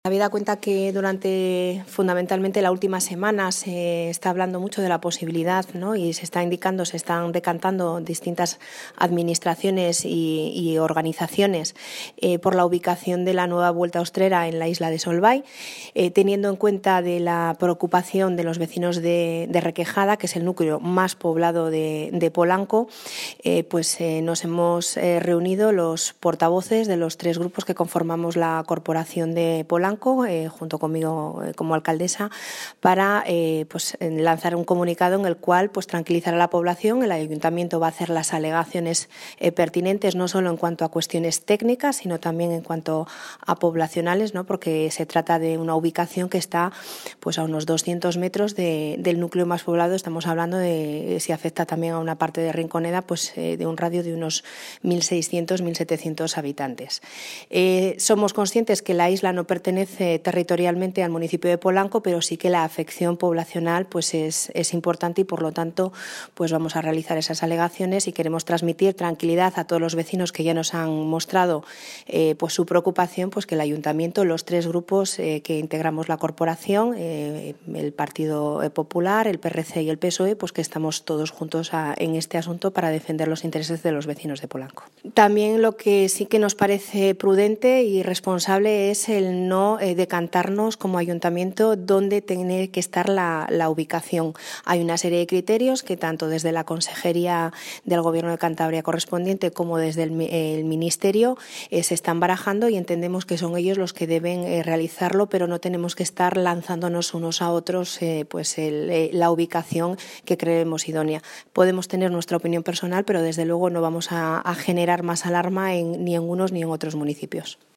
Habida cuenta que durante fundamentalmente la última semana se está hablando mucho de la posibilidad, ¿no? Y se está indicando, se están decantando distintas administraciones y organizaciones por la ubicación de la nueva Vuelta Ustrera en la isla de Solvay, teniendo en cuenta de la preocupación de los vecinos de Requejada, que es el núcleo más poblado de Polanco, nos hemos reunido los portavoces de los tres grupos que conformamos la corporación de Polanco, junto conmigo como alcaldesa, para lanzar un comunicado en el cual tranquilizar a la población. El ayuntamiento va a hacer las alegaciones pertinentes, no solo en cuanto a cuestiones técnicas, sino también en cuanto a poblacionales, ¿no? Porque se trata de una ubicación que está a unos 200 metros del núcleo más poblado. Estamos hablando de, si afecta también a una parte de Rinconeda, de un radio de unos 1.600, 1.700 habitantes. Somos conscientes que la isla no pertenece territorialmente al municipio de Polanco, pero sí que la afección poblacional es importante y, por lo tanto, vamos a realizar esas alegaciones y queremos transmitir tranquilidad a todos los vecinos que ya nos han mostrado su preocupación, que el ayuntamiento, los tres grupos que integramos la corporación, el Partido Popular, el PRC y el PSOE, que estamos todos juntos en este asunto para defender los intereses de los vecinos de Polanco. También lo que sí que nos parece prudente y responsable es el no decantarnos como ayuntamiento dónde tiene que estar la ubicación. Hay una serie de criterios que tanto desde la Consejería del Gobierno de Cantabria correspondiente como desde el Ministerio se están barajando, y entendemos que son ellos los que deben realizarlo, pero no tenemos que estar lanzándonos unos a otros la ubicación que creemos idónea. Podemos tener nuestra opinión personal, pero desde luego no vamos a generar más alarma ni en unos ni en otros municipios.